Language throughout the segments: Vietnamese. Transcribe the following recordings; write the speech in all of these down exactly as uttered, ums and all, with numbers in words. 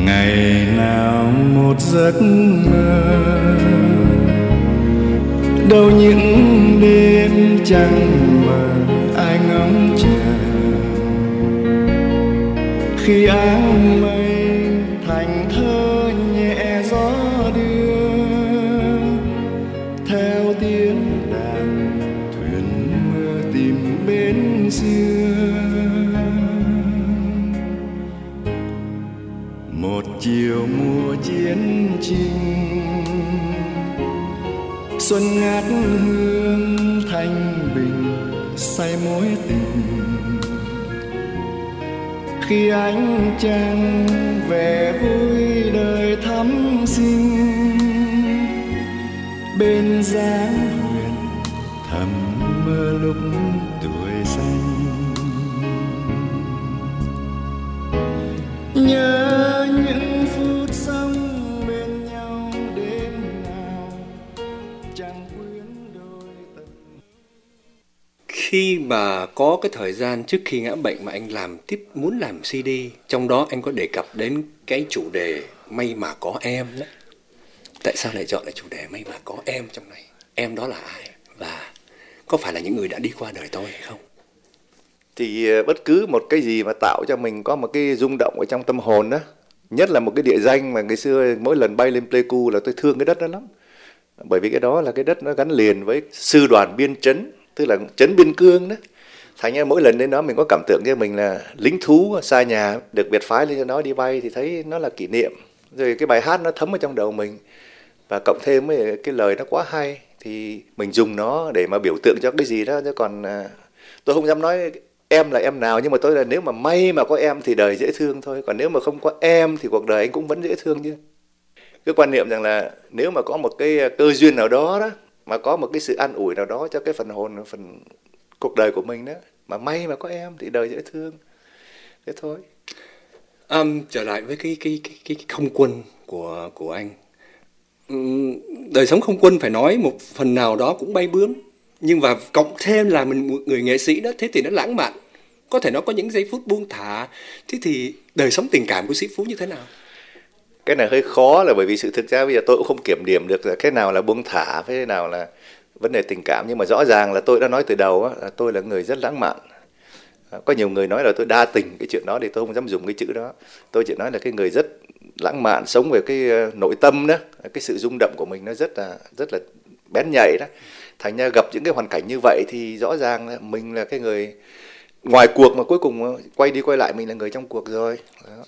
Ngày nào một giấc mơ, đâu những đêm trăng mờ ai ngóng chờ, khi áng mây thành thơ nhẹ gió đưa, theo tiếng đàn thuyền mơ tìm bến xưa. Một chiều mùa chiến tranh, xuân ngát hương thanh bình say mối tình, khi ánh trăng về vui đời thắm xinh, bên dáng huyền thầm mơ lúc tuổi xanh. Nhớ những phút sống bên nhau đêm nào chẳng quên đôi tận. Khi mà có cái thời gian trước khi ngã bệnh mà anh làm tiếp muốn làm xê đê, trong đó anh có đề cập đến cái chủ đề may mà có em đó. Tại sao lại chọn lại chủ đề may mà có em trong này? Em đó là ai? Và có phải là những người đã đi qua đời tôi hay không? Thì bất cứ một cái gì mà tạo cho mình có một cái rung động ở trong tâm hồn đó, nhất là một cái địa danh mà ngày xưa mỗi lần bay lên Pleiku là tôi thương cái đất đó lắm. Bởi vì cái đó là cái đất nó gắn liền với sư đoàn biên trấn, tức là trấn biên cương đó. Thành ra mỗi lần đến đó mình có cảm tưởng cho mình là lính thú xa nhà, được biệt phái lên cho nó đi bay thì thấy nó là kỷ niệm. Rồi cái bài hát nó thấm ở trong đầu mình, và cộng thêm với cái lời nó quá hay thì mình dùng nó để mà biểu tượng cho cái gì đó. Chứ còn tôi không dám nói em là em nào, nhưng mà tôi là nếu mà may mà có em thì đời dễ thương thôi, còn nếu mà không có em thì cuộc đời anh cũng vẫn dễ thương chứ. Cái quan niệm rằng là nếu mà có một cái cơ duyên nào đó đó, mà có một cái sự an ủi nào đó cho cái phần hồn, phần cuộc đời của mình đó, mà may mà có em thì đời dễ thương, thế thôi. Um, trở lại với cái cái cái cái không quân của của anh. Um, đời sống không quân phải nói một phần nào đó cũng bay bướm, nhưng mà cộng thêm là mình một người nghệ sĩ đó, thế thì nó lãng mạn. Có thể nó có những giây phút buông thả. Thế thì đời sống tình cảm của Sĩ Phú như thế nào? Cái này hơi khó, là bởi vì sự thực ra bây giờ tôi cũng không kiểm điểm được là cái nào là buông thả, cái nào là vấn đề tình cảm. Nhưng mà rõ ràng là tôi đã nói từ đầu á, là tôi là người rất lãng mạn. Có nhiều người nói là tôi đa tình, cái chuyện đó thì tôi không dám dùng cái chữ đó. Tôi chỉ nói là cái người rất lãng mạn, sống về cái nội tâm đó, cái sự rung động của mình nó rất là rất là bén nhạy đó. Thành ra gặp những cái hoàn cảnh như vậy thì rõ ràng là mình là cái người ngoài cuộc, mà cuối cùng quay đi quay lại mình là người trong cuộc rồi. Đó.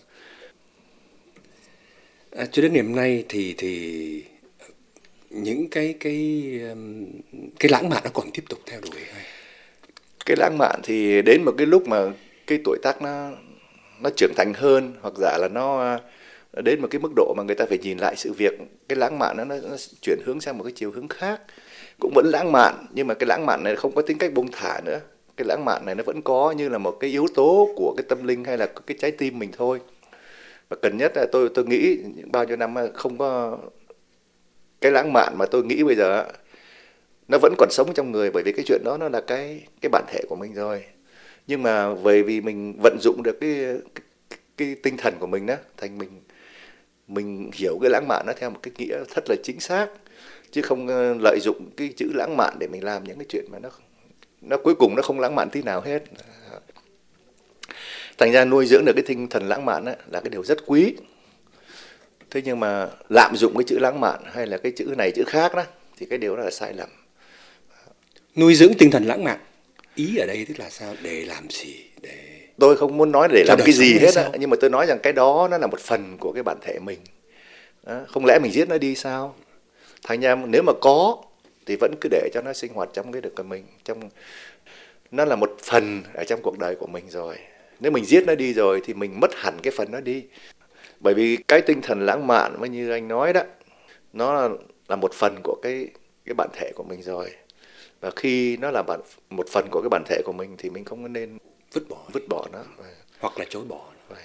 À, cho đến niệm nay thì thì những cái cái cái lãng mạn nó còn tiếp tục theo đuổi hay? Cái lãng mạn thì đến một cái lúc mà cái tuổi tác nó nó trưởng thành hơn, hoặc giả là nó đến một cái mức độ mà người ta phải nhìn lại sự việc, cái lãng mạn nó, nó, nó chuyển hướng sang một cái chiều hướng khác. Cũng vẫn lãng mạn, nhưng mà cái lãng mạn này không có tính cách buông thả nữa. Cái lãng mạn này nó vẫn có như là một cái yếu tố của cái tâm linh hay là cái trái tim mình thôi. Và cần nhất là tôi tôi nghĩ bao nhiêu năm không có cái lãng mạn mà tôi nghĩ bây giờ nó vẫn còn sống trong người, bởi vì cái chuyện đó nó là cái cái bản thể của mình rồi. Nhưng mà bởi vì mình vận dụng được cái cái, cái tinh thần của mình đó, thành mình mình hiểu cái lãng mạn nó theo một cái nghĩa thật là chính xác, chứ không lợi dụng cái chữ lãng mạn để mình làm những cái chuyện mà nó nó cuối cùng nó không lãng mạn tí nào hết. Thành ra nuôi dưỡng được cái tinh thần lãng mạn đó là cái điều rất quý. Thế nhưng mà lạm dụng cái chữ lãng mạn hay là cái chữ này chữ khác đó thì cái điều đó là sai lầm. Nuôi dưỡng tinh thần lãng mạn, ý ở đây tức là sao? Để làm gì? Để tôi không muốn nói để làm cái gì hết á, sao? nhưng mà tôi nói rằng cái đó nó là một phần của cái bản thể mình. Đó, không lẽ mình giết nó đi sao? Thành ra nếu mà có thì vẫn cứ để cho nó sinh hoạt trong cái được của mình, trong nó là một phần ở trong cuộc đời của mình rồi. Nếu mình giết nó đi rồi thì mình mất hẳn cái phần nó đi. Bởi vì cái tinh thần lãng mạn mới như anh nói đó, nó là một phần của cái cái bản thể của mình rồi. Và khi nó là bản, một phần của cái bản thể của mình thì mình không nên vứt bỏ vứt bỏ nó hoặc là chối bỏ. Vậy.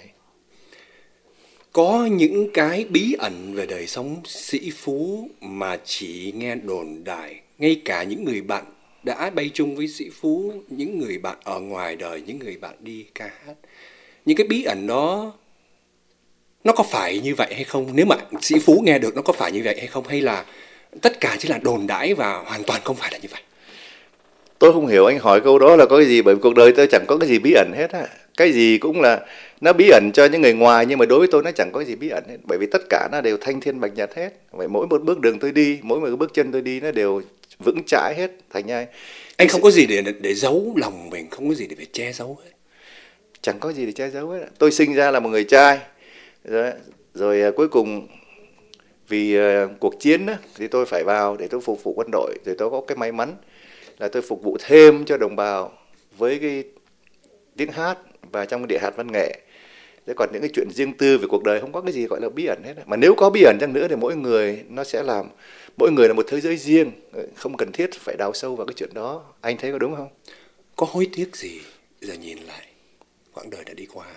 Có những cái bí ẩn về đời sống Sĩ Phú mà chỉ nghe đồn đại, ngay cả những người bạn đã bay chung với Sĩ Phú, những người bạn ở ngoài đời, những người bạn đi ca hát, những cái bí ẩn đó Nó có phải như vậy hay không? Nếu mà sĩ Phú nghe được nó có phải như vậy hay không? Hay là tất cả chỉ là đồn đãi và hoàn toàn không phải là như vậy? Tôi không hiểu anh hỏi câu đó là có cái gì, bởi vì cuộc đời tôi chẳng có cái gì bí ẩn hết á. Cái gì cũng là nó bí ẩn cho những người ngoài, nhưng mà đối với tôi nó chẳng có cái gì bí ẩn hết, bởi vì tất cả nó đều thanh thiên bạch nhật hết. Vậy mỗi một bước đường tôi đi, mỗi một bước chân tôi đi nó đều vững chãi hết. Thành ra anh không có gì để để giấu lòng mình, không có gì để phải che giấu hết. Chẳng có gì để che giấu hết. Tôi sinh ra là một người trai, rồi, rồi cuối cùng vì uh, cuộc chiến đó, thì tôi phải vào để tôi phục vụ quân đội. Rồi tôi có cái may mắn là tôi phục vụ thêm cho đồng bào với cái tiếng hát và trong cái địa hạt văn nghệ. Thế còn những cái chuyện riêng tư về cuộc đời không có cái gì gọi là bí ẩn hết. Mà nếu có bí ẩn chăng nữa thì mỗi người nó sẽ làm, mỗi người là một thế giới riêng, không cần thiết phải đào sâu vào cái chuyện đó. Anh thấy có đúng không? Có hối tiếc gì giờ nhìn lại quãng đời đã đi qua?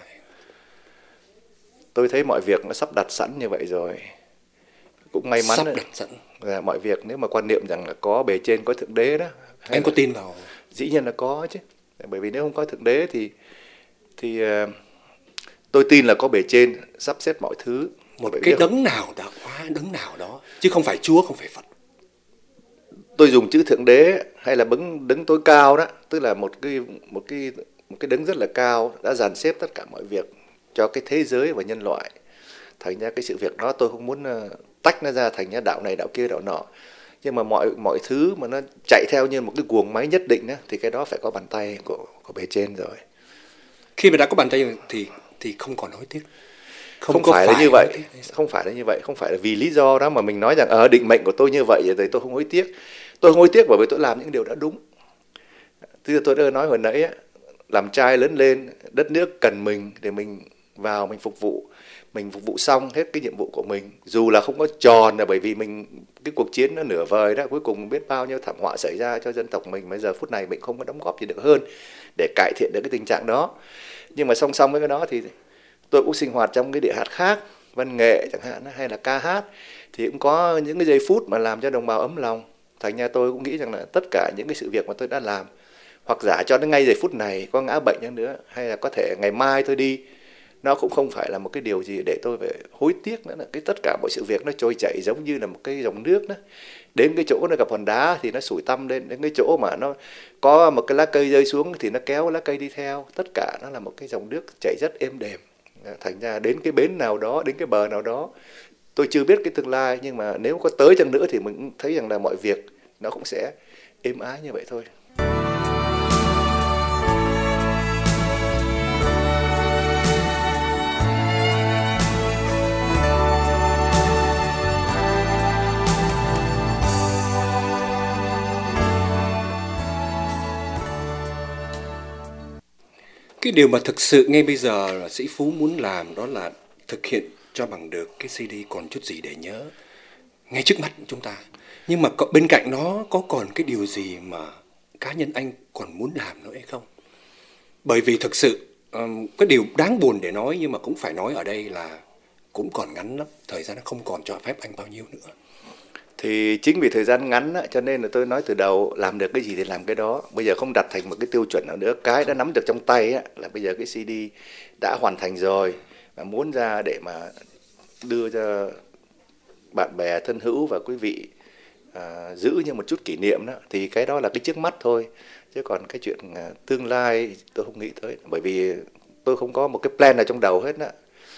Tôi thấy mọi việc nó sắp đặt sẵn như vậy rồi. Cũng may mắn sắp đấy. đặt sẵn Là mọi việc nếu mà quan niệm rằng là có bề trên, có thượng đế đó. Em có tin vào? Dĩ nhiên là có chứ. Bởi vì nếu không có thượng đế thì thì uh, tôi tin là có bề trên sắp xếp mọi thứ. Một cái đấng không... nào đó, hóa đấng nào đó, chứ không phải Chúa, không phải Phật. Tôi dùng chữ thượng đế hay là đấng đấng tối cao đó, tức là một cái một cái một cái đấng rất là cao đã dàn xếp tất cả mọi việc cho cái thế giới và nhân loại. Thành ra cái sự việc đó tôi không muốn uh, tách nó ra thành ra đạo này đạo kia đạo nọ. Nhưng mà mọi mọi thứ mà nó chạy theo như một cái guồng máy nhất định đó, thì cái đó phải có bàn tay của của bề trên rồi. Khi mà đã có bàn tay thì thì không còn hối tiếc. Không, không phải, phải là như vậy, không phải là như vậy, không phải là vì lý do đó mà mình nói rằng ở định mệnh của tôi như vậy rồi tôi không hối tiếc. Tôi không hối tiếc bởi vì tôi làm những điều đã đúng. Tức tôi đã nói hồi nãy á, làm trai lớn lên, đất nước cần mình để mình vào mình phục vụ. Mình phục vụ xong hết cái nhiệm vụ của mình, dù là không có tròn là bởi vì mình cái cuộc chiến nó nửa vời đó, cuối cùng biết bao nhiêu thảm họa xảy ra cho dân tộc mình, bây giờ phút này mình không có đóng góp gì được hơn để cải thiện được cái tình trạng đó. Nhưng mà song song với cái đó thì tôi cũng sinh hoạt trong cái địa hạt khác, văn nghệ chẳng hạn hay là ca hát, thì cũng có những cái giây phút mà làm cho đồng bào ấm lòng. Thành ra tôi cũng nghĩ rằng là tất cả những cái sự việc mà tôi đã làm, hoặc giả cho đến ngay giây phút này có ngã bệnh hơn nữa, hay là có thể ngày mai tôi đi, nó cũng không phải là một cái điều gì để tôi phải hối tiếc nữa. Là cái tất cả mọi sự việc nó trôi chảy giống như là một cái dòng nước đó. Đến cái chỗ nó gặp hòn đá thì nó sủi tăm lên, đến cái chỗ mà nó có một cái lá cây rơi xuống thì nó kéo lá cây đi theo. Tất cả nó là một cái dòng nước chảy rất êm đềm. Thành ra đến cái bến nào đó, đến cái bờ nào đó, tôi chưa biết cái tương lai, nhưng mà nếu có tới chăng nữa thì mình cũng thấy rằng là mọi việc nó cũng sẽ êm ái như vậy thôi. Cái điều mà thực sự ngay bây giờ là sĩ Phú muốn làm đó là thực hiện cho bằng được cái xê đê Còn Chút Gì Để Nhớ ngay trước mắt chúng ta. Nhưng mà bên cạnh nó có còn cái điều gì mà cá nhân anh còn muốn làm nữa hay không? Bởi vì thực sự um, cái điều đáng buồn để nói, nhưng mà cũng phải nói ở đây là cũng còn ngắn lắm. Thời gian nó không còn cho phép anh bao nhiêu nữa. Thì chính vì thời gian ngắn á, cho nên là tôi nói từ đầu làm được cái gì thì làm cái đó. Bây giờ không đặt thành một cái tiêu chuẩn nào nữa. Cái đã nắm được trong tay á, là bây giờ cái xê đê đã hoàn thành rồi, và muốn ra để mà đưa cho bạn bè thân hữu và quý vị à, giữ như một chút kỷ niệm đó, thì cái đó là cái trước mắt thôi. Chứ còn cái chuyện à, tương lai tôi không nghĩ tới, bởi vì tôi không có một cái plan nào trong đầu hết đó.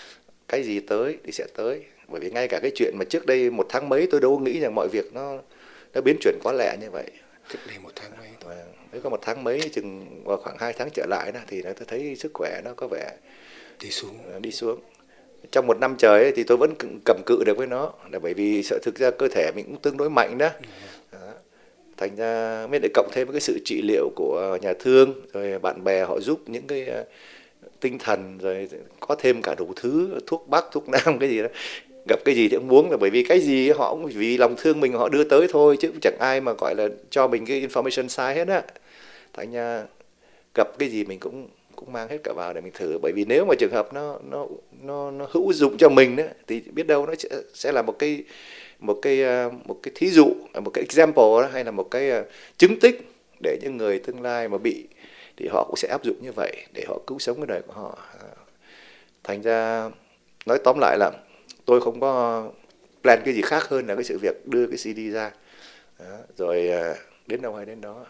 Cái gì tới thì sẽ tới. Bởi vì ngay cả cái chuyện mà trước đây một tháng mấy tôi đâu có nghĩ rằng mọi việc nó nó biến chuyển quá lẹ như vậy. Trước đây một tháng mấy thôi. Nếu có một tháng mấy, chừng vào khoảng hai tháng trở lại đó, thì tôi thấy sức khỏe nó có vẻ đi xuống. Đi xuống. Trong một năm trời ấy, thì tôi vẫn cầm cự được với nó, là bởi vì sợ thực ra cơ thể mình cũng tương đối mạnh đó. Ừ. Đó. Thành ra mới để cộng thêm với cái sự trị liệu của nhà thương, rồi bạn bè họ giúp những cái uh, tinh thần, rồi có thêm cả đủ thứ thuốc bắc, thuốc nam cái gì đó. Gặp cái gì thì cũng muốn, là bởi vì cái gì họ cũng vì lòng thương mình họ đưa tới thôi, chứ cũng chẳng ai mà gọi là cho mình cái information sai hết á. Thành ra gặp cái gì mình cũng cũng mang hết cả vào để mình thử, bởi vì nếu mà trường hợp nó nó nó nó hữu dụng cho mình đó, thì biết đâu nó sẽ, sẽ là một cái một cái một cái thí dụ, một cái example đó, hay là một cái chứng tích để những người tương lai mà bị thì họ cũng sẽ áp dụng như vậy để họ cứu sống cái đời của họ. Thành ra nói tóm lại là tôi không có plan cái gì khác hơn là cái sự việc đưa cái xê đê ra. Đó, rồi đến đâu hay đến đó.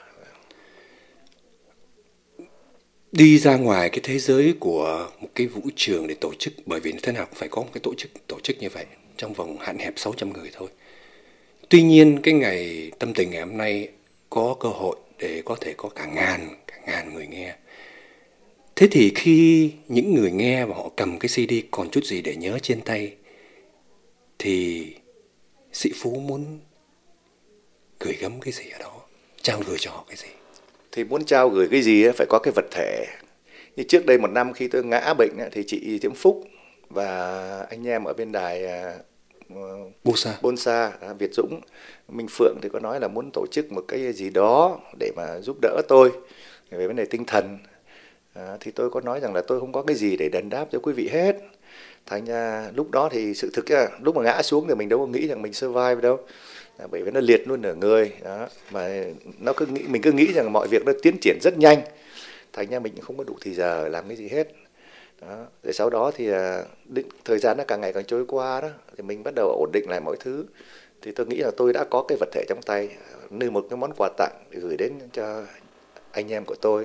Đi ra ngoài cái thế giới của một cái vũ trường để tổ chức, bởi vì thế nào cũng phải có một cái tổ chức tổ chức như vậy trong vòng hạn hẹp sáu trăm người thôi. Tuy nhiên cái ngày Tâm Tình ngày hôm nay có cơ hội để có thể có cả ngàn, cả ngàn người nghe. Thế thì khi những người nghe và họ cầm cái xê đê còn chút gì để nhớ trên tay, thì Sĩ Phú muốn gửi gắm cái gì ở đó, trao gửi cho họ cái gì? Thì muốn trao gửi cái gì phải có cái vật thể. Như trước đây một năm khi tôi ngã bệnh thì chị Diễm Phúc và anh em ở bên đài Bonsa, Bonsa Việt Dũng, Minh Phượng thì có nói là muốn tổ chức một cái gì đó để mà giúp đỡ tôi về vấn đề tinh thần. À, thì tôi có nói rằng là tôi không có cái gì để đền đáp cho quý vị hết. Thành ra lúc đó thì sự thực là lúc mà ngã xuống thì mình đâu có nghĩ rằng mình survive đâu. À, bởi vì nó liệt luôn nửa người đó, mà nó cứ nghĩ, mình cứ nghĩ rằng mọi việc nó tiến triển rất nhanh, thành ra mình không có đủ thì giờ làm cái gì hết đó. Rồi sau đó thì định, thời gian nó càng ngày càng trôi qua đó, thì mình bắt đầu ổn định lại mọi thứ. Thì tôi nghĩ là tôi đã có cái vật thể trong tay như một cái món quà tặng để gửi đến cho anh em của tôi,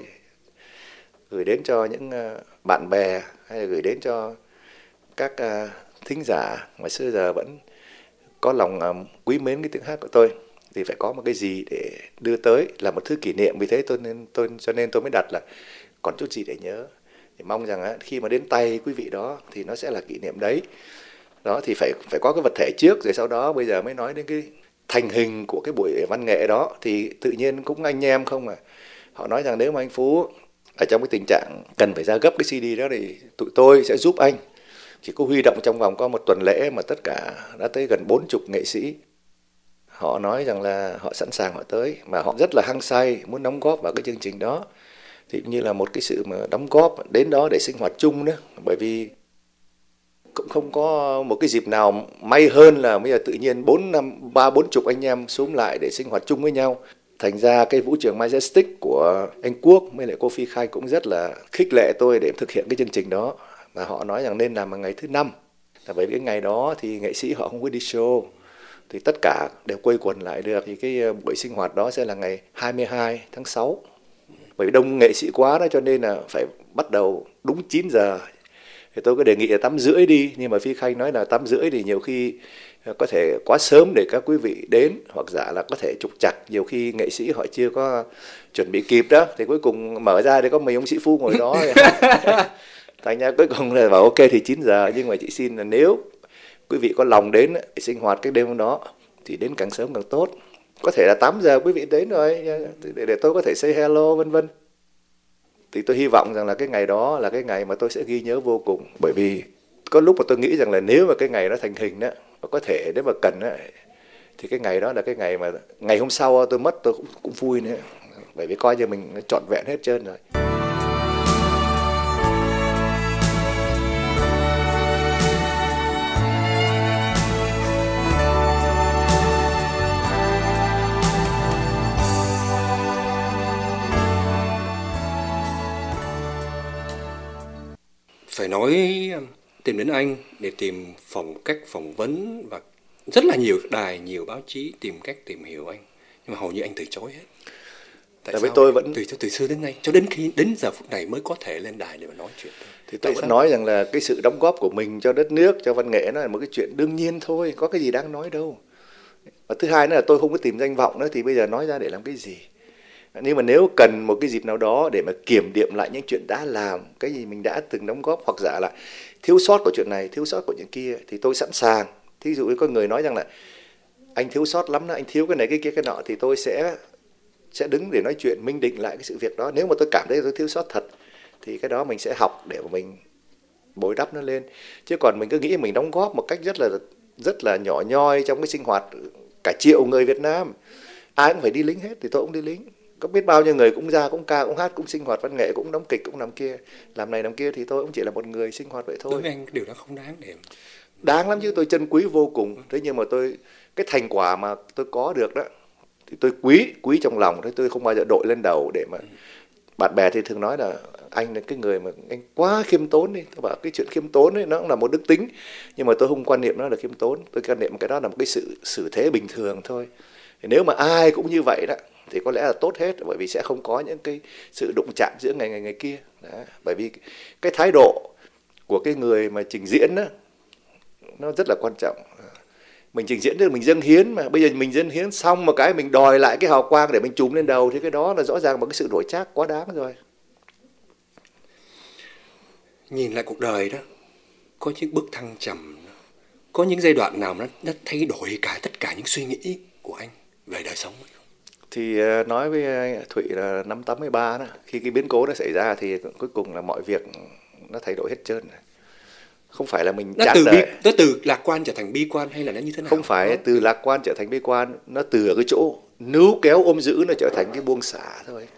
gửi đến cho những bạn bè, hay là gửi đến cho các thính giả mà xưa giờ vẫn có lòng quý mến cái tiếng hát của tôi. Thì phải có một cái gì để đưa tới là một thứ kỷ niệm. Vì thế tôi nên tôi cho nên tôi mới đặt là còn chút gì để nhớ. Thì mong rằng á, khi mà đến tay quý vị đó thì nó sẽ là kỷ niệm đấy. Đó thì phải phải có cái vật thể trước, rồi sau đó bây giờ mới nói đến cái thành hình của cái buổi văn nghệ đó. Thì tự nhiên cũng anh em không à, họ nói rằng nếu mà anh Phú ở trong cái tình trạng cần phải ra gấp cái xê đê đó thì tụi tôi sẽ giúp anh. Chỉ có huy động trong vòng có một tuần lễ mà tất cả đã tới gần bốn chục nghệ sĩ. Họ nói rằng là họ sẵn sàng họ tới, mà họ rất là hăng say muốn đóng góp vào cái chương trình đó. Thì như là một cái sự mà đóng góp đến đó để sinh hoạt chung nữa. Bởi vì cũng không có một cái dịp nào may hơn là bây giờ tự nhiên bốn năm ba bốn chục anh em xúm lại để sinh hoạt chung với nhau. Thành ra cái vũ trường Majestic của anh Quốc với lại cô Phi Khai cũng rất là khích lệ tôi để thực hiện cái chương trình đó. Và họ nói rằng nên làm vào ngày thứ năm. Là bởi vì cái ngày đó thì nghệ sĩ họ không có đi show, thì tất cả đều quây quần lại được. Thì cái buổi sinh hoạt đó sẽ là ngày hai mươi hai tháng sáu. Bởi vì đông nghệ sĩ quá đó cho nên là phải bắt đầu đúng chín giờ. Thì tôi có đề nghị là tám rưỡi đi, nhưng mà Phi Khanh nói là tám rưỡi thì nhiều khi có thể quá sớm để các quý vị đến, hoặc giả là có thể trục trặc, nhiều khi nghệ sĩ họ chưa có chuẩn bị kịp đó. Thì cuối cùng mở ra thì có mấy ông Sĩ Phu ngồi đó. Thành ra cuối cùng là bảo ok thì chín giờ, nhưng mà chị xin là nếu quý vị có lòng đến để sinh hoạt cái đêm đó thì đến càng sớm càng tốt. Có thể là tám giờ quý vị đến rồi để, để tôi có thể say hello vân vân. Thì tôi hy vọng rằng là cái ngày đó là cái ngày mà tôi sẽ ghi nhớ vô cùng. Bởi vì có lúc mà tôi nghĩ rằng là nếu mà cái ngày đó thành hình đó, có thể nếu mà cần đó, thì cái ngày đó là cái ngày mà ngày hôm sau tôi mất tôi cũng, cũng vui nữa. Bởi vì coi như mình trọn vẹn hết trơn rồi. Phải nói tìm đến anh để tìm phòng cách phỏng vấn và rất là nhiều đài, nhiều báo chí tìm cách tìm hiểu anh, nhưng mà hầu như anh từ chối hết. Tại Tại sao tôi vẫn từ từ xưa đến nay cho đến khi đến giờ phút này mới có thể lên đài để mà nói chuyện. Thì tôi vẫn nói rằng là cái sự đóng góp của mình cho đất nước, cho văn nghệ nó là một cái chuyện đương nhiên thôi, có cái gì đáng nói đâu. Và thứ hai nữa là tôi không có tìm danh vọng nữa, thì bây giờ nói ra để làm cái gì. Nhưng mà nếu cần một cái dịp nào đó để mà kiểm điểm lại những chuyện đã làm, cái gì mình đã từng đóng góp, hoặc giả là thiếu sót của chuyện này, thiếu sót của chuyện kia, thì tôi sẵn sàng. Thí dụ như có người nói rằng là anh thiếu sót lắm đó, anh thiếu cái này cái kia cái nọ, thì tôi sẽ sẽ đứng để nói chuyện minh định lại cái sự việc đó. Nếu mà tôi cảm thấy tôi thiếu sót thật thì cái đó mình sẽ học để mà mình bồi đắp nó lên. Chứ còn mình cứ nghĩ mình đóng góp một cách rất là rất là nhỏ nhoi trong cái sinh hoạt cả triệu người Việt Nam, ai cũng phải đi lính hết thì tôi cũng đi lính. Có biết bao nhiêu người cũng ra, cũng ca, cũng hát, cũng sinh hoạt văn nghệ, cũng đóng kịch, cũng làm kia, làm này làm kia, thì tôi cũng chỉ là một người sinh hoạt vậy thôi. Đối với anh điều đó không đáng để đáng lắm chứ, tôi trân quý vô cùng. Thế nhưng mà tôi cái thành quả mà tôi có được đó thì tôi quý quý trong lòng. Thế tôi không bao giờ đội lên đầu để mà bạn bè thì thường nói là anh là cái người mà anh quá khiêm tốn đi, tôi bảo cái chuyện khiêm tốn ấy nó cũng là một đức tính, nhưng mà tôi không quan niệm nó là khiêm tốn, tôi quan niệm cái đó là một cái sự xử thế bình thường thôi. Thì nếu mà ai cũng như vậy đó thì có lẽ là tốt hết, bởi vì sẽ không có những cái sự đụng chạm giữa ngày ngày ngày kia. Đó. Bởi vì cái thái độ của cái người mà trình diễn đó nó rất là quan trọng. Mình trình diễn tức là mình dâng hiến, mà bây giờ mình dâng hiến xong một cái mình đòi lại cái hào quang để mình trùm lên đầu thì cái đó là rõ ràng một cái sự đổi trác quá đáng rồi. Nhìn lại cuộc đời đó, có những bước thăng trầm, có những giai đoạn nào nó, nó thay đổi cả tất cả những suy nghĩ của anh về đời sống? Thì nói với Thụy là năm tám mươi ba đó, khi cái biến cố nó xảy ra thì cuối cùng là mọi việc nó thay đổi hết trơn. Không phải là mình nó chán từ đời. Bi, nó từ lạc quan trở thành bi quan hay là nó như thế nào? Không phải đó. Từ lạc quan trở thành bi quan, nó từ ở cái chỗ níu kéo ôm giữ nó trở thành cái buông xả thôi.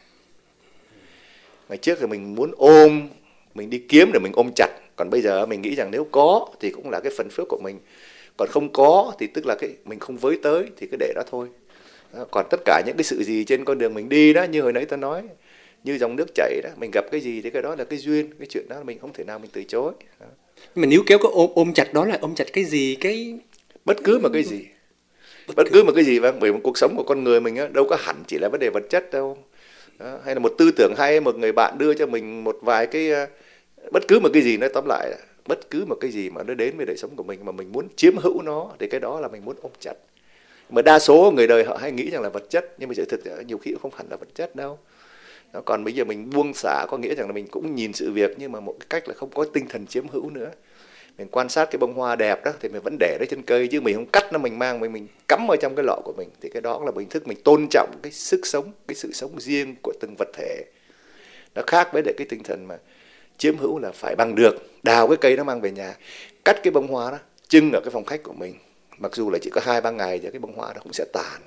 Ngày trước thì mình muốn ôm, mình đi kiếm để mình ôm chặt, còn bây giờ mình nghĩ rằng nếu có thì cũng là cái phần phước của mình, còn không có thì tức là cái mình không với tới thì cứ để đó thôi. Còn tất cả những cái sự gì trên con đường mình đi đó, như hồi nãy ta nói, như dòng nước chảy đó, mình gặp cái gì thì cái đó là cái duyên, cái chuyện đó mình không thể nào mình từ chối. Đó. Nhưng mà nếu kéo có ôm, ôm chặt đó là ôm chặt cái gì? Cái bất cứ một cái gì, bất, bất cứ một cái gì, vâng, bởi một cuộc sống của con người mình á, đâu có hẳn chỉ là vấn đề vật chất đâu. Đó. Hay là một tư tưởng hay, một người bạn đưa cho mình một vài cái, bất cứ một cái gì, nói tóm lại bất cứ một cái gì mà nó đến với đời sống của mình mà mình muốn chiếm hữu nó thì cái đó là mình muốn ôm chặt. Mà đa số người đời họ hay nghĩ rằng là vật chất, nhưng mà sự thực nhiều khi cũng không hẳn là vật chất đâu. Đó, còn bây giờ mình buông xả có nghĩa rằng là mình cũng nhìn sự việc nhưng mà một cái cách là không có tinh thần chiếm hữu nữa. Mình quan sát cái bông hoa đẹp đó thì mình vẫn để nó trên cây, chứ mình không cắt nó, mình mang mình mình cắm vào trong cái lọ của mình, thì cái đó là hình thức mình tôn trọng cái sức sống, cái sự sống riêng của từng vật thể. Nó khác với lại cái tinh thần mà chiếm hữu là phải bằng được, đào cái cây nó mang về nhà, cắt cái bông hoa đó trưng ở cái phòng khách của mình, mặc dù là chỉ có hai ba ngày thì cái bông hoa đó cũng sẽ tàn.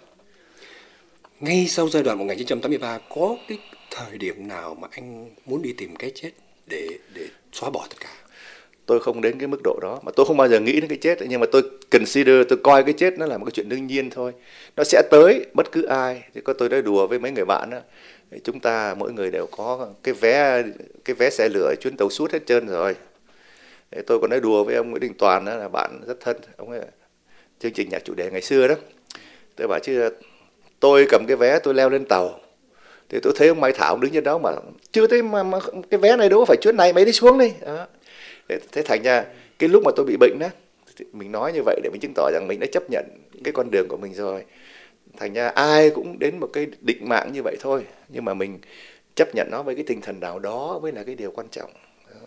Ngay sau giai đoạn một nghìn chín trăm tám mươi ba, có cái thời điểm nào mà anh muốn đi tìm cái chết để để xóa bỏ tất cả? Tôi không đến cái mức độ đó, mà tôi không bao giờ nghĩ đến cái chết, nhưng mà tôi consider, tôi coi cái chết nó là một cái chuyện đương nhiên thôi. Nó sẽ tới bất cứ ai. Thì có tôi đã đùa với mấy người bạn đó, chúng ta mỗi người đều có cái vé cái vé xe lửa chuyến tàu suốt hết trơn rồi. Để tôi còn nói đùa với ông Nguyễn Đình Toàn đó, là bạn rất thân, ông ấy chương trình nhạc chủ đề ngày xưa đó. Tôi bảo chứ tôi cầm cái vé tôi leo lên tàu, thì tôi thấy ông Mai Thảo đứng trên đó mà chưa thấy mà, mà cái vé này đâu phải chuyến này, mấy đi xuống đi. Đó. Thế thành ra cái lúc mà tôi bị bệnh đó, mình nói như vậy để mình chứng tỏ rằng mình đã chấp nhận cái con đường của mình rồi. Thành ra ai cũng đến một cái định mạng như vậy thôi, nhưng mà mình chấp nhận nó với cái tinh thần nào đó mới là cái điều quan trọng. Đó.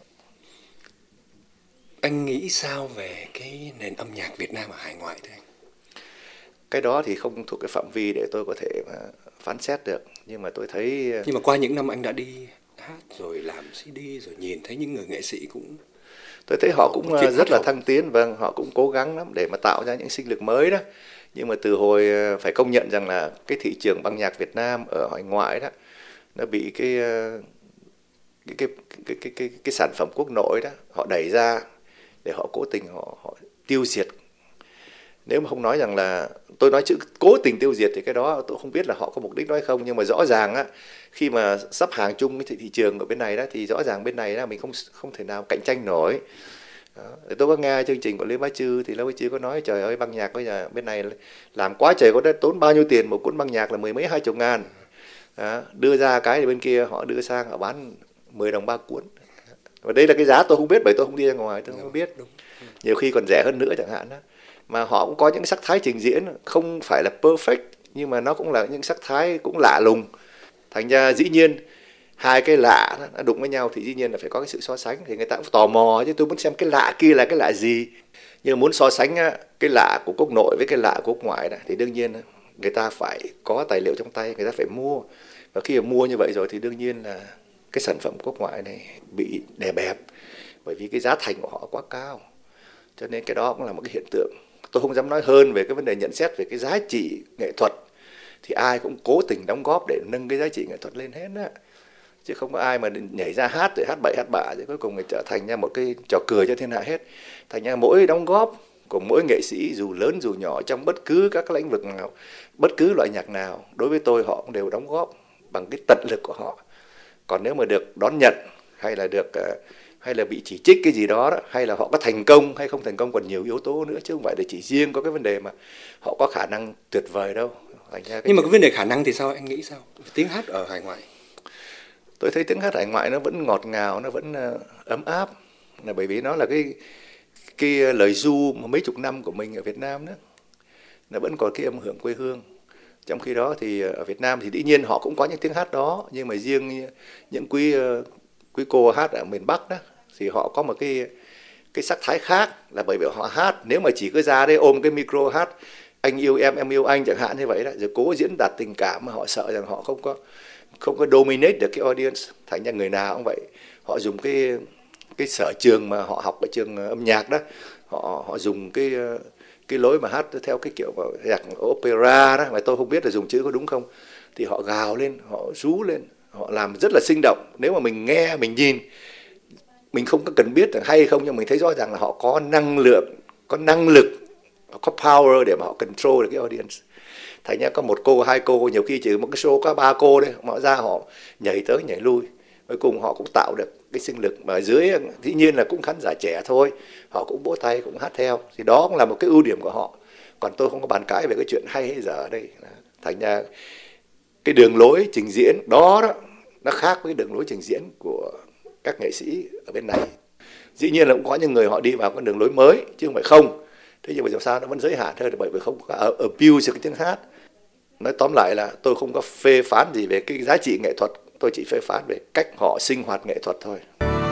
Anh nghĩ sao về cái nền âm nhạc Việt Nam ở hải ngoại thế anh? Cái đó thì không thuộc cái phạm vi để tôi có thể mà phán xét được, nhưng mà tôi thấy... Nhưng mà qua những năm anh đã đi hát rồi làm xê đê rồi nhìn thấy những người nghệ sĩ cũng... Tôi thấy họ cũng rất là thăng tiến, vâng, họ cũng cố gắng lắm để mà tạo ra những sinh lực mới đó. Nhưng mà từ hồi phải công nhận rằng là cái thị trường băng nhạc Việt Nam ở hải ngoại đó, nó bị cái cái cái cái cái cái, cái sản phẩm quốc nội đó họ đẩy ra để họ cố tình họ họ tiêu diệt. Nếu mà không nói rằng là tôi nói chữ cố tình tiêu diệt thì cái đó tôi không biết là họ có mục đích đó hay không, nhưng mà rõ ràng á, khi mà sắp hàng chung với thị, thị trường của bên này đó thì rõ ràng bên này là mình không không thể nào cạnh tranh nổi. Đó. Tôi có nghe chương trình của Lê Bá Chư thì Lê Bá Chư có nói trời ơi, băng nhạc bây giờ bên này làm quá trời, có đã tốn bao nhiêu tiền, một cuốn băng nhạc là mười mấy hai chục ngàn. Đó. Đưa ra cái thì bên kia họ đưa sang họ bán mười đồng ba cuốn. Và đây là cái giá tôi không biết, bởi tôi không đi ra ngoài tôi không biết. Nhiều khi còn rẻ hơn nữa chẳng hạn đó. Mà họ cũng có những sắc thái trình diễn không phải là perfect, nhưng mà nó cũng là những sắc thái cũng lạ lùng. Thành ra dĩ nhiên hai cái lạ nó đụng với nhau thì dĩ nhiên là phải có cái sự so sánh, thì người ta cũng tò mò chứ tôi muốn xem cái lạ kia là cái lạ gì. Nhưng mà muốn so sánh cái lạ của quốc nội với cái lạ của quốc ngoại đó, thì đương nhiên người ta phải có tài liệu trong tay, người ta phải mua. Và khi mà mua như vậy rồi thì đương nhiên là cái sản phẩm quốc ngoại này bị đè bẹp, bởi vì cái giá thành của họ quá cao. Cho nên cái đó cũng là một cái hiện tượng. Tôi không dám nói hơn về cái vấn đề nhận xét về cái giá trị nghệ thuật, thì ai cũng cố tình đóng góp để nâng cái giá trị nghệ thuật lên hết á, chứ không có ai mà nhảy ra hát rồi hát bậy hát bạ thì cuối cùng phải trở thành ra một cái trò cười cho thiên hạ hết. Thành ra mỗi đóng góp của mỗi nghệ sĩ dù lớn dù nhỏ trong bất cứ các lĩnh vực nào, bất cứ loại nhạc nào, đối với tôi họ cũng đều đóng góp bằng cái tận lực của họ. Còn nếu mà được đón nhận hay là được hay là bị chỉ trích cái gì đó, đó hay là họ có thành công hay không thành công, còn nhiều yếu tố nữa, chứ không phải là chỉ riêng có cái vấn đề mà họ có khả năng tuyệt vời đâu. Thành ra cái Nhưng mà chuyện... cái vấn đề khả năng thì sao, anh nghĩ sao? Tiếng hát ở hải ngoại, tôi thấy tiếng hát hải ngoại nó vẫn ngọt ngào, nó vẫn ấm áp, là bởi vì nó là cái cái lời ru mà mấy chục năm của mình ở Việt Nam đó, nó vẫn còn cái âm hưởng quê hương. Trong khi đó thì ở Việt Nam thì dĩ nhiên họ cũng có những tiếng hát đó, nhưng mà riêng những quý quý cô hát ở miền Bắc đó thì họ có một cái cái sắc thái khác, là bởi vì họ hát nếu mà chỉ cứ ra đây ôm cái micro hát anh yêu em em yêu anh chẳng hạn như vậy đó, rồi cố diễn đạt tình cảm, mà họ sợ rằng họ không có không có dominate được cái audience. Thành ra người nào cũng vậy, họ dùng cái cái sở trường mà họ học ở trường âm nhạc đó, họ họ dùng cái cái lối mà hát theo cái kiểu nhạc opera đó, mà tôi không biết là dùng chữ có đúng không, thì họ gào lên, họ rú lên, họ làm rất là sinh động. Nếu mà mình nghe, mình nhìn, mình không có cần biết là hay không, nhưng mình thấy rõ ràng là họ có năng lượng, có năng lực, có power để mà họ control được cái audience. Thành ra có một cô, hai cô, nhiều khi chỉ một cái show có ba cô đấy, họ ra họ nhảy tới nhảy lui, cuối cùng họ cũng tạo được cái sinh lực. Mà ở dưới dĩ nhiên là cũng khán giả trẻ thôi, họ cũng vỗ tay, cũng hát theo, thì đó cũng là một cái ưu điểm của họ. Còn tôi không có bàn cãi về cái chuyện hay hay dở ở đây. Thành ra cái đường lối trình diễn đó, đó nó khác với đường lối trình diễn của các nghệ sĩ ở bên này. Dĩ nhiên là cũng có những người họ đi vào con đường lối mới chứ không phải không. Thế nhưng mà làm sao nó vẫn giới hạn hơn, bởi vì không có abuse cái tiếng hát. Nói tóm lại là tôi không có phê phán gì về cái giá trị nghệ thuật, tôi chỉ phê phán về cách họ sinh hoạt nghệ thuật thôi.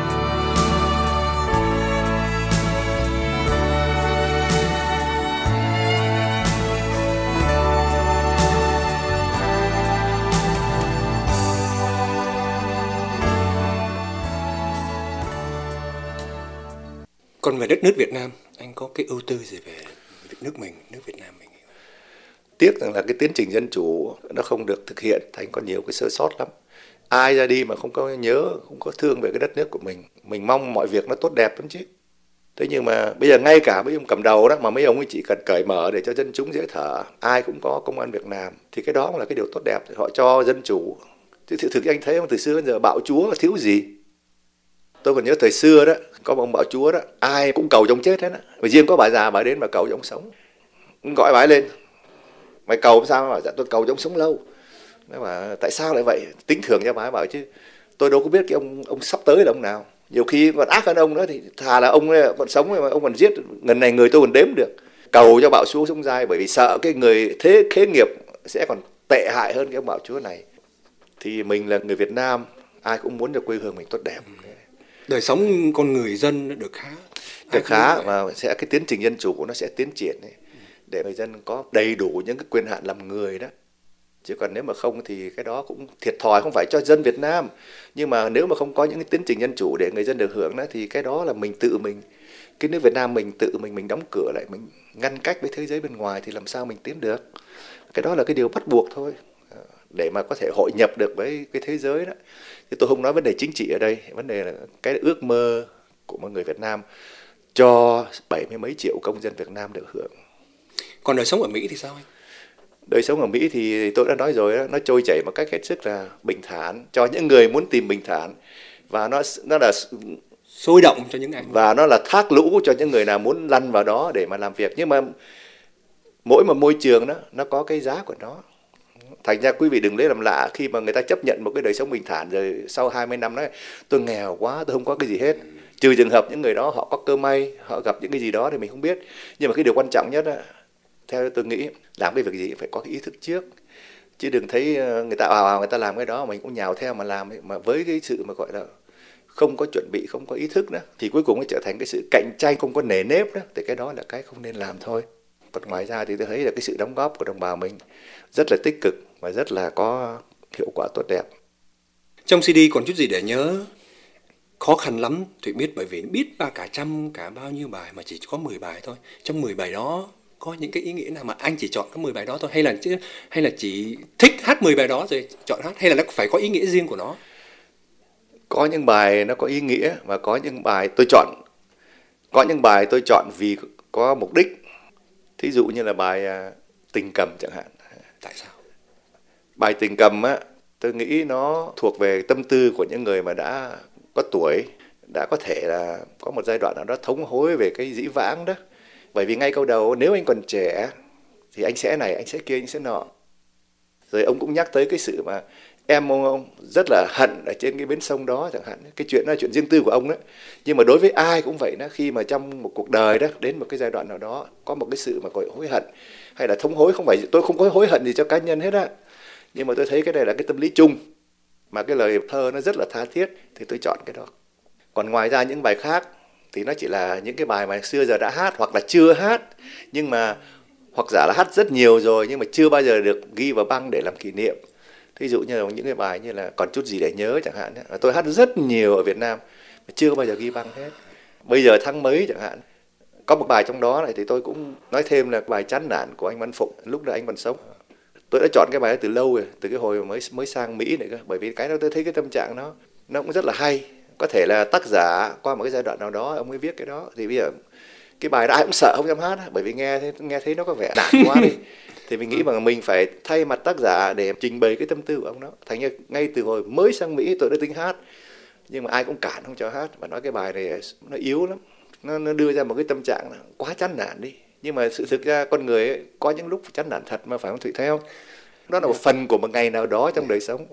Còn về đất nước Việt Nam, anh có cái ưu tư gì về nước mình, nước Việt Nam mình? Tiếc rằng là cái tiến trình dân chủ nó không được thực hiện, thành có nhiều cái sơ sót lắm. Ai ra đi mà không có nhớ, không có thương về cái đất nước của mình. Mình mong mọi việc nó tốt đẹp lắm chứ. Thế nhưng mà bây giờ ngay cả mấy ông cầm đầu đó, mà mấy ông ấy chỉ cần cởi mở để cho dân chúng dễ thở, ai cũng có công an việc làm, thì cái đó cũng là cái điều tốt đẹp. Họ cho dân chủ. Thì thực, thực anh thấy không, từ xưa đến giờ bạo chúa thiếu gì. Tôi còn nhớ thời xưa đó, có một ông bạo chúa đó, ai cũng cầu cho ông chết hết á. Và riêng có bà già bà đến mà cầu cho ông sống. Gọi bà ấy lên, mày cầu sao? Bà bảo dạ tôi cầu cho ông sống lâu. Nói mà tại sao lại vậy? Tính thường cho bà ấy bảo chứ tôi đâu có biết cái ông ông sắp tới là ông nào. Nhiều khi còn ác hơn ông nữa, thì thà là ông còn sống mà ông còn giết, lần này người tôi còn đếm được. Cầu cho bạo chúa sống dai, bởi vì sợ cái người thế khế nghiệp sẽ còn tệ hại hơn cái ông bạo chúa này. Thì mình là người Việt Nam, ai cũng muốn cho quê hương mình tốt đẹp. Đời sống con người dân được khá, được khá, và sẽ cái tiến trình dân chủ của nó sẽ tiến triển ấy, để người dân có đầy đủ những cái quyền hạn làm người đó. Chứ còn nếu mà không thì cái đó cũng thiệt thòi, không phải cho dân Việt Nam, nhưng mà nếu mà không có những cái tiến trình dân chủ để người dân được hưởng đó, thì cái đó là mình tự mình, cái nước Việt Nam mình tự mình mình đóng cửa lại, mình ngăn cách với thế giới bên ngoài, thì làm sao mình tiến được. Cái đó là cái điều bắt buộc thôi, để mà có thể hội nhập được với cái thế giới đó. Chứ tôi không nói vấn đề chính trị ở đây, vấn đề là cái ước mơ của mọi người Việt Nam cho bảy mươi mấy triệu công dân Việt Nam được hưởng. Còn đời sống ở Mỹ thì sao anh? Đời sống ở Mỹ thì tôi đã nói rồi đó, nó trôi chảy một cách hết sức là bình thản cho những người muốn tìm bình thản, và nó nó là sôi động cho những anh, và nó là thác lũ cho những người nào muốn lăn vào đó để mà làm việc. Nhưng mà mỗi một môi trường đó nó có cái giá của nó. Thành ra quý vị đừng lấy làm lạ khi mà người ta chấp nhận một cái đời sống bình thản rồi sau hai mươi năm nói tôi nghèo quá, tôi không có cái gì hết. Trừ trường hợp những người đó họ có cơ may, họ gặp những cái gì đó thì mình không biết. Nhưng mà cái điều quan trọng nhất đó, theo tôi nghĩ, làm cái việc gì phải có cái ý thức trước. Chứ đừng thấy người ta ào ào người ta làm cái đó mình cũng nhào theo mà làm ấy. Mà với cái sự mà gọi là không có chuẩn bị, không có ý thức đó, thì cuối cùng nó trở thành cái sự cạnh tranh không có nề nếp đó. Thì cái đó là cái không nên làm thôi. Còn ngoài ra thì tôi thấy là cái sự đóng góp của đồng bào mình rất là tích cực và rất là có hiệu quả tốt đẹp. Trong xê đê còn chút gì để nhớ? Khó khăn lắm, Thụy biết, bởi vì biết ba cả trăm, cả bao nhiêu bài mà chỉ có mười bài thôi. Trong mười bài đó có những cái ý nghĩa nào mà anh chỉ chọn có mười bài đó thôi, hay là chứ hay là chỉ thích hát mười bài đó rồi chọn hát, hay là nó phải có ý nghĩa riêng của nó? Có những bài nó có ý nghĩa, và có những bài tôi chọn có những bài tôi chọn vì có mục đích. Thí dụ như là bài Tình Cầm chẳng hạn. Tại sao? Bài Tình Cầm á, Tôi nghĩ nó thuộc về tâm tư của những người mà đã có tuổi, đã có thể là có một giai đoạn nào đó thống hối về cái dĩ vãng đó. Bởi vì ngay câu đầu, nếu anh còn trẻ thì anh sẽ này, anh sẽ kia, anh sẽ nọ. Rồi ông cũng nhắc tới cái sự mà em ông, ông rất là hận ở trên cái bến sông đó chẳng hạn. Cái chuyện đó là chuyện riêng tư của ông đó. Nhưng mà đối với ai cũng vậy đó, khi mà trong một cuộc đời đó, đến một cái giai đoạn nào đó, có một cái sự mà gọi hối hận, hay là thống hối, không phải, tôi không có hối hận gì cho cá nhân hết á. Nhưng mà tôi thấy cái này là cái tâm lý chung, mà cái lời thơ nó rất là tha thiết, thì tôi chọn cái đó. Còn ngoài ra những bài khác thì nó chỉ là những cái bài mà xưa giờ đã hát hoặc là chưa hát, nhưng mà hoặc giả là hát rất nhiều rồi nhưng mà chưa bao giờ được ghi vào băng để làm kỷ niệm. Ví dụ như là những cái bài như là Còn chút gì để nhớ chẳng hạn, tôi hát rất nhiều ở Việt Nam mà chưa bao giờ ghi băng hết. Bây giờ tháng mấy chẳng hạn, có một bài trong đó này thì tôi cũng nói thêm là bài Chán nản của anh Văn Phụng, lúc đó anh còn sống. Tôi đã chọn cái bài đó từ lâu rồi, từ cái hồi mới mới sang Mỹ này cơ, bởi vì cái đó tôi thấy cái tâm trạng nó nó cũng rất là hay. Có thể là tác giả qua một cái giai đoạn nào đó ông ấy viết cái đó, thì bây giờ cái bài đó ai cũng sợ không dám hát, bởi vì nghe nghe thấy nó có vẻ nản quá đi. Thì mình nghĩ rằng mình phải thay mặt tác giả để trình bày cái tâm tư của ông đó. Thành ra ngay từ hồi mới sang Mỹ tôi đã tính hát, nhưng mà ai cũng cản không cho hát, và nói cái bài này nó yếu lắm, nó, nó đưa ra một cái tâm trạng là quá chán nản đi. Nhưng mà sự thực ra con người ấy, có những lúc chán nản thật mà, phải không Thụy Theo? Đó là một phần của một ngày nào đó trong đời sống.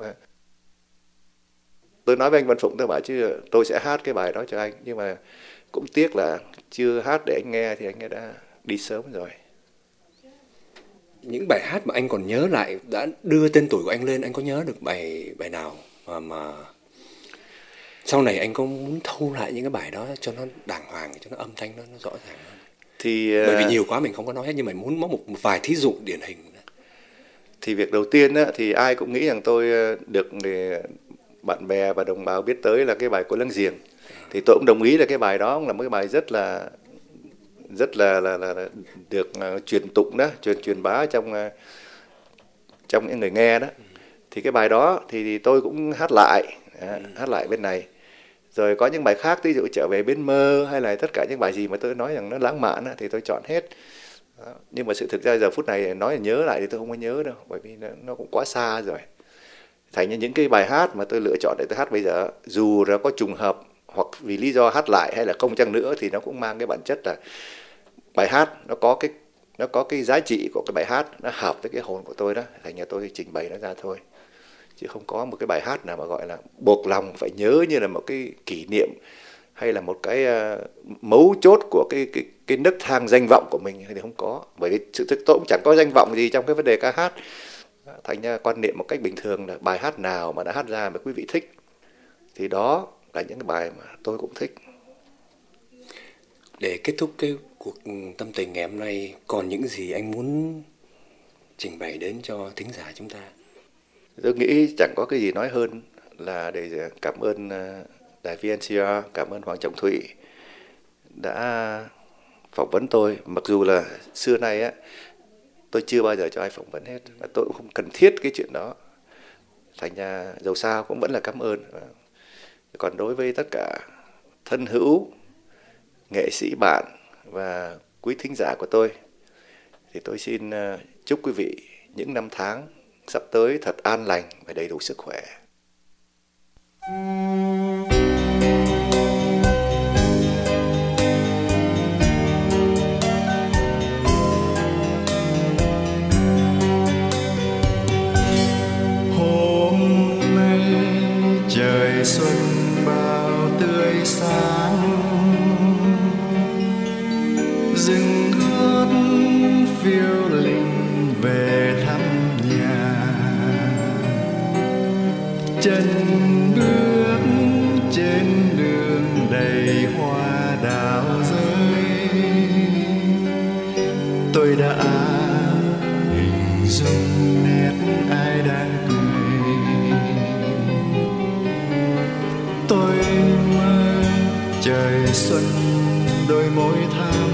Tôi nói với anh Văn Phụng, tôi bảo chứ tôi sẽ hát cái bài đó cho anh, nhưng mà cũng tiếc là chưa hát để anh nghe thì anh ấy đã đi sớm rồi. Những bài hát mà anh còn nhớ lại đã đưa tên tuổi của anh lên, anh có nhớ được bài bài nào mà, mà sau này anh có muốn thu lại những cái bài đó cho nó đàng hoàng, cho nó âm thanh nó, nó rõ ràng hơn? Thì bởi vì nhiều quá mình không có nói hết, nhưng mà muốn có một, một vài thí dụ điển hình. Thì việc đầu tiên á, thì ai cũng nghĩ rằng tôi được bạn bè và đồng bào biết tới là cái bài Cội Láng Giềng. Thì tôi cũng đồng ý là cái bài đó là một cái bài rất là rất là là, là, là được uh, truyền tụng đó, truyền truyền bá trong uh, trong những người nghe đó. Thì cái bài đó thì, thì tôi cũng hát lại, à, hát lại bên này. Rồi có những bài khác, ví dụ Trở về Bến Mơ hay là tất cả những bài gì mà tôi nói rằng nó lãng mạn á, thì tôi chọn hết. Đó. Nhưng mà sự thực ra giờ phút này nói là nhớ lại thì tôi không có nhớ đâu, bởi vì nó, nó cũng quá xa rồi. Thành như những cái bài hát mà tôi lựa chọn để tôi hát bây giờ, dù nó có trùng hợp hoặc vì lý do hát lại hay là không chăng nữa, thì nó cũng mang cái bản chất là bài hát nó có cái nó có cái giá trị của cái bài hát, nó hợp với cái hồn của tôi đó, thành ra tôi trình bày nó ra thôi, chứ không có một cái bài hát nào mà gọi là buộc lòng phải nhớ như là một cái kỷ niệm hay là một cái uh, mấu chốt của cái cái cái nấc thang danh vọng của mình thì không có, bởi vì sự thực tôi cũng chẳng có danh vọng gì trong cái vấn đề ca hát. Thành ra quan niệm một cách bình thường là bài hát nào mà đã hát ra mà quý vị thích thì đó là những cái bài mà tôi cũng thích. Để kết thúc cái cuộc tâm tình ngày hôm nay, còn những gì anh muốn trình bày đến cho thính giả chúng ta? Tôi nghĩ chẳng có cái gì nói hơn là để cảm ơn đài vê en xê rờ, cảm ơn Hoàng Trọng Thụy đã phỏng vấn tôi. Mặc dù là xưa nay á, tôi chưa bao giờ cho ai phỏng vấn hết, và tôi cũng không cần thiết cái chuyện đó. Thành ra dầu sao cũng vẫn là cảm ơn. Còn đối với tất cả thân hữu, nghệ sĩ bạn và quý thính giả của tôi, thì tôi xin chúc quý vị những năm tháng sắp tới thật an lành và đầy đủ sức khỏe. Hôm nay trời xuân bao tươi sáng, rừng hót phiêu linh về thăm nhà. Chân bước trên đường đầy hoa đào rơi, tôi đã hình dung nét ai đang cười. Tôi mơ trời xuân đôi môi thắm,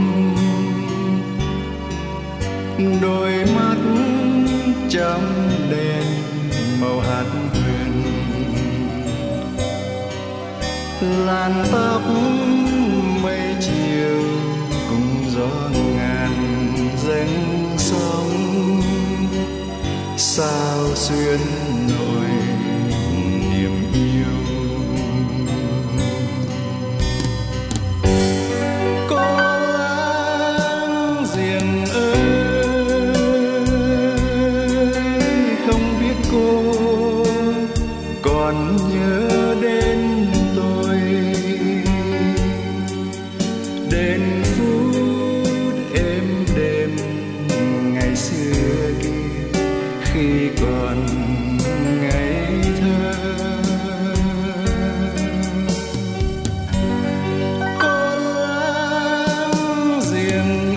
đôi mắt trong đèn màu hạt huyền, làn tóc mây chiều cùng gió ngàn dâng sóng, sao xuyên nổi còn ngây thơ. Cô láng giềng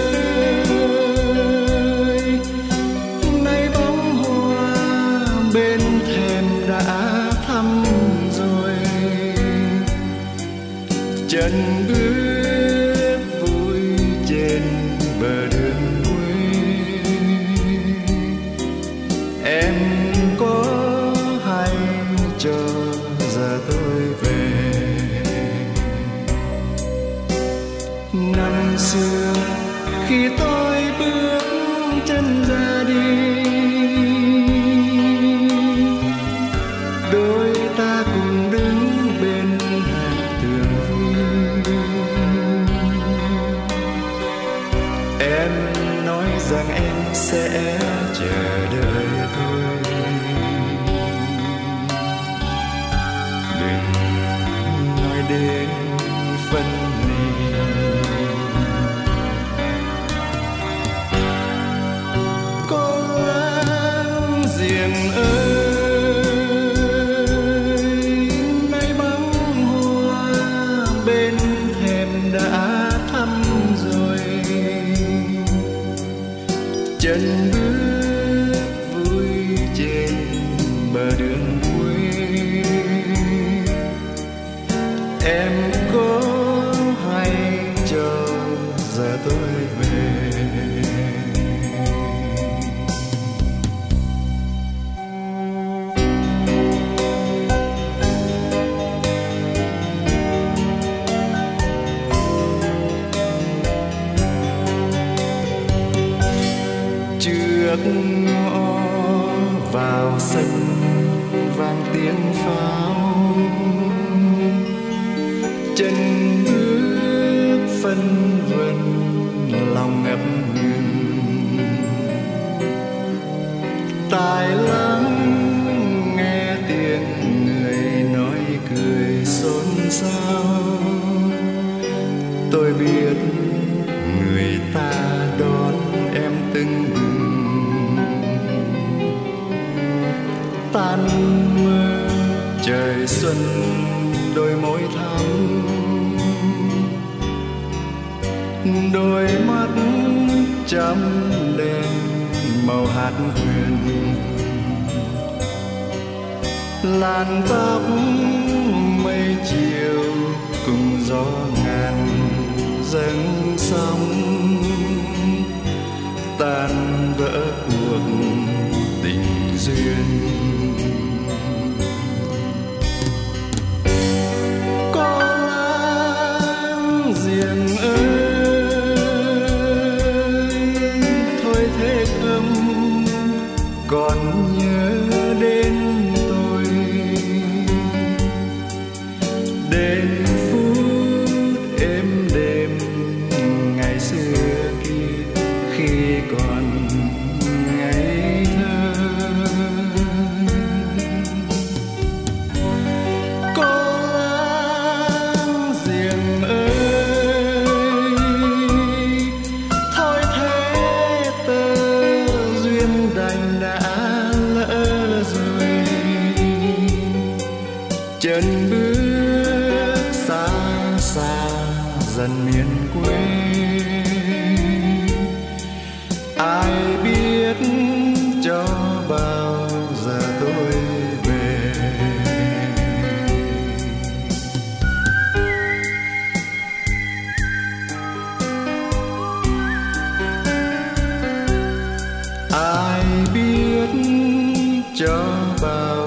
ơi, nay bóng hoa bên thềm đã thăm rồi. Chân bước vui trên bờ đường quê, em có hay chờ giờ tôi về. Năm xưa khi tôi bước chân ra đi, đôi ta cùng đứng bên hàng tường vui. Em nói rằng em sẽ chờ đợi tôi. Đừng nói đến phân ly. Cô láng giềng ơi, nay bóng hoa bên thềm đã thăm rồi. Chân bước vui trên bờ đường quê, em có hay chờ giờ tôi về. Trước ngõ vào sân vang tiếng pháo, chân bước phân vân lòng ngập ngừng. Tai lắng nghe tiếng người nói cười xôn xao. Tôi biết người ta đón em từng bừng. Tan mưa trời xuân đôi môi thắm, đôi mắt chăm đèn màu hạt huyền. Làn tóc mây chiều cùng gió ngàn dâng sóng, tan vỡ cuộc tình duyên. Cô láng giềng ơi, thôi thế không còn nhớ đến tôi. Đến phút êm đềm ngày xưa kia khi còn ngây thơ. Cô láng giềng ơi, thôi thế tơ duyên đành đã lỡ rồi. Chân bước xa xa dần miền quê, ai biết cho bao giờ tôi về. Ai biết cho bao